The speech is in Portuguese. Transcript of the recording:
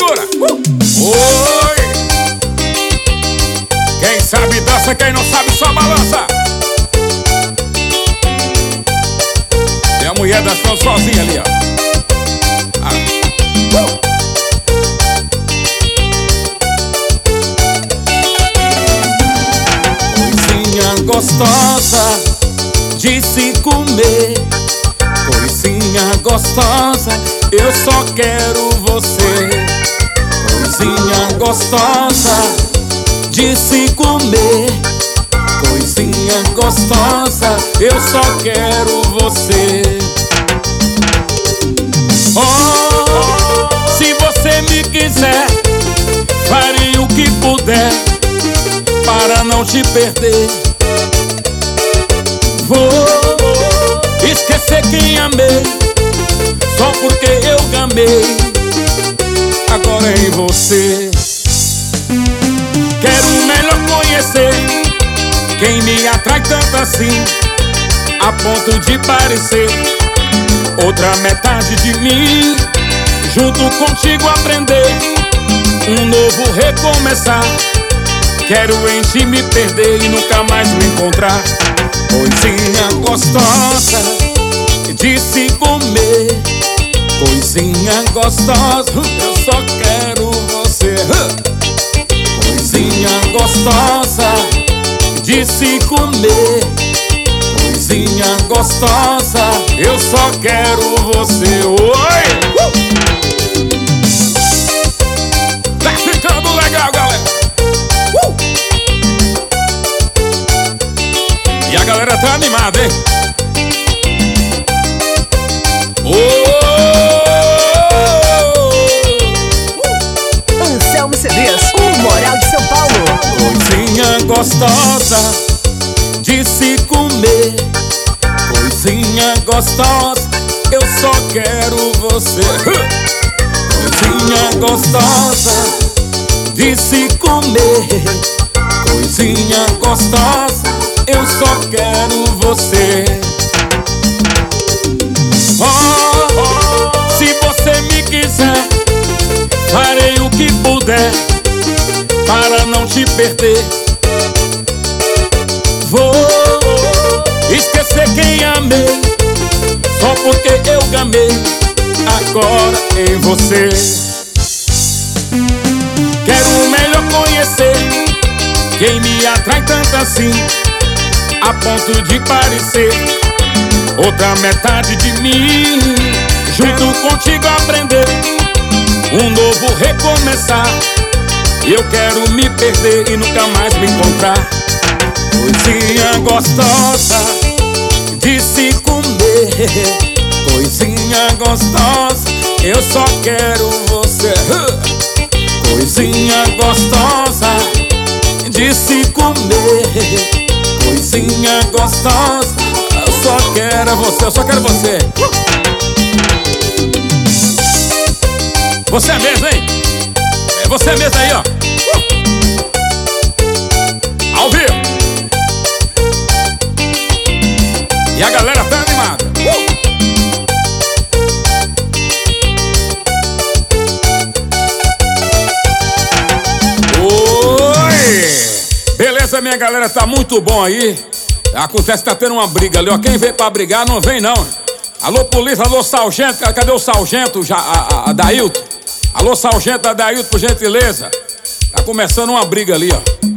segura. Oi. Quem sabe dança, quem não sabe só balança. Tem a mulher dançando sozinha ali, ó. Coisinha gostosa de se comer, coisinha gostosa, eu só quero você. Coisinha gostosa de se comer, coisinha gostosa, eu só quero você. Oh, se você me quiser, farei o que puder para não te perder. Vou esquecer quem amei, só porque eu gamei agora em você. Quero melhor conhecer quem me atrai tanto assim, a ponto de parecer outra metade de mim. Junto contigo aprender um novo recomeçar. Quero em ti me perder e nunca mais me encontrar. Coisinha gostosa de se comer, coisinha gostosa, eu só quero você. Coisinha gostosa de se comer, coisinha gostosa, eu só quero você. Oi! Tá ficando legal, galera. E a galera tá animada, hein? Anselmo CDs, o Moral de São Paulo. Coisinha gostosa de se comer, coisinha gostosa, eu só quero você. Coisinha gostosa de se comer, coisinha gostosa, eu só quero você. Oh, se você me quiser, farei o que puder para não te perder. Vou esquecer quem amei, só porque eu gamei agora em você. Quero melhor conhecer quem me atrai tanto assim, a ponto de parecer outra metade de mim. Junto contigo aprender um novo recomeçar. Eu quero me perder e nunca mais me encontrar. Coisinha gostosa de se comer, coisinha gostosa, eu só quero você. Coisinha gostosa de se comer, coisinha gostosa, eu só quero você, eu só quero você. Você mesmo, hein? É você mesmo aí, ó. Ao vivo. E a galera tá animada. Oi! Beleza, minha galera, tá muito bom aí. Acontece que tá tendo uma briga ali, ó. Quem veio pra brigar não vem, não. Alô, polícia, alô, sargento. Cadê o sargento? Adailton. Alô, sargento Adailton, por gentileza. Tá começando uma briga ali, ó.